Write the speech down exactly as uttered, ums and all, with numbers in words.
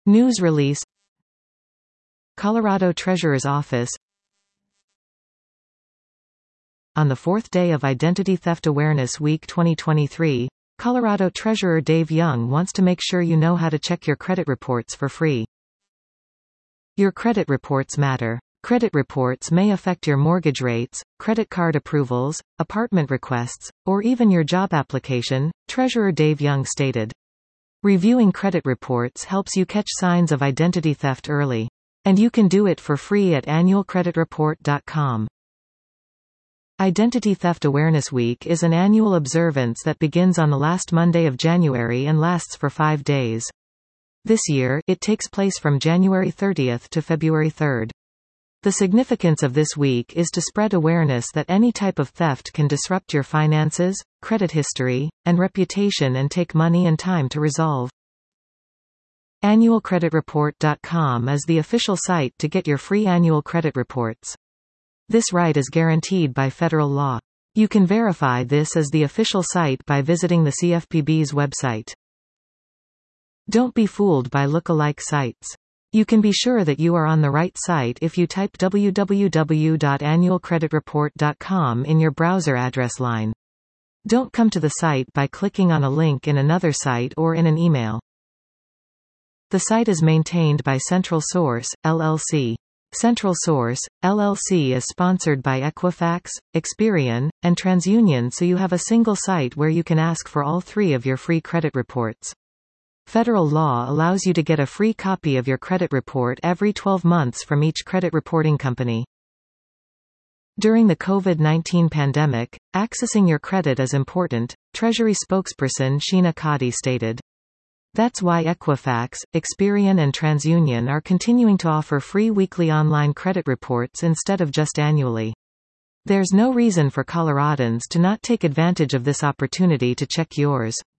News release. Colorado Treasurer's Office. On the fourth day of Identity Theft Awareness Week twenty twenty-three, Colorado Treasurer Dave Young wants to make sure you know how to check your credit reports for free. Your credit reports matter. Credit reports may affect your mortgage rates, credit card approvals, apartment requests, or even your job application, Treasurer Dave Young stated. Reviewing credit reports helps you catch signs of identity theft early. And you can do it for free at annual credit report dot com. Identity Theft Awareness Week is an annual observance that begins on the last Monday of January and lasts for five days. This year, it takes place from January thirtieth to February third. The significance of this week is to spread awareness that any type of theft can disrupt your finances, credit history, and reputation and take money and time to resolve. annual credit report dot com is the official site to get your free annual credit reports. This right is guaranteed by federal law. You can verify this as the official site by visiting the C F P B's website. Don't be fooled by look-alike sites. You can be sure that you are on the right site if you type w w w dot annual credit report dot com in your browser address line. Don't come to the site by clicking on a link in another site or in an email. The site is maintained by Central Source, L L C. Central Source, L L C is sponsored by Equifax, Experian, and TransUnion, so you have a single site where you can ask for all three of your free credit reports. Federal law allows you to get a free copy of your credit report every twelve months from each credit reporting company. During the COVID nineteen pandemic, accessing your credit is important, Treasury spokesperson Sheena Coddy stated. That's why Equifax, Experian and TransUnion are continuing to offer free weekly online credit reports instead of just annually. There's no reason for Coloradans to not take advantage of this opportunity to check yours.